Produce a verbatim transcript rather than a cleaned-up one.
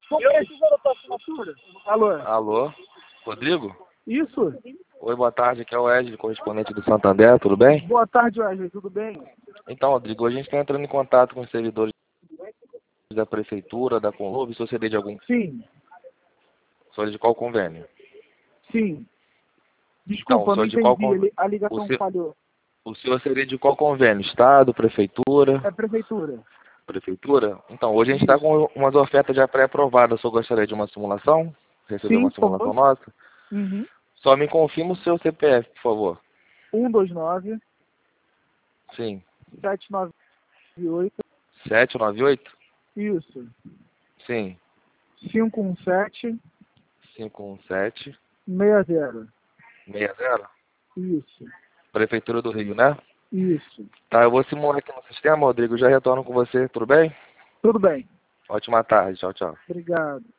Tô precisando da tua assinatura. Alô? Alô? Rodrigo? Isso? Oi, boa tarde. Aqui é o Wesley, correspondente do Santander. Tudo bem? Boa tarde, Wesley. Tudo bem? Então, Rodrigo, hoje a gente está entrando em contato com os servidores da Prefeitura, da Conlub, se você de algum... Sim, Sou de qual convênio? sim. Então, Desculpa, o não senhor de qual entendi. convênio? ele- A O, ligação seu... falhou. o senhor seria de qual convênio? Estado, Prefeitura? É prefeitura. Prefeitura? Então, hoje a gente está Isso. com umas ofertas já pré-aprovadas. O senhor gostaria de uma simulação? Receber Sim, uma por simulação favor. nossa? Uhum. Só me confirma o seu C P F, por favor. um dois nove, Sim. sete nove oito. sete nove oito? Isso. Sim. cinco um sete, cinco um sete, seis zero. seis zero? Isso. Prefeitura do Rio, né? Isso. Tá, eu vou simular aqui no sistema, Rodrigo. Já retorno com você, tudo bem? Tudo bem. Ótima tarde. Tchau, tchau. Obrigado.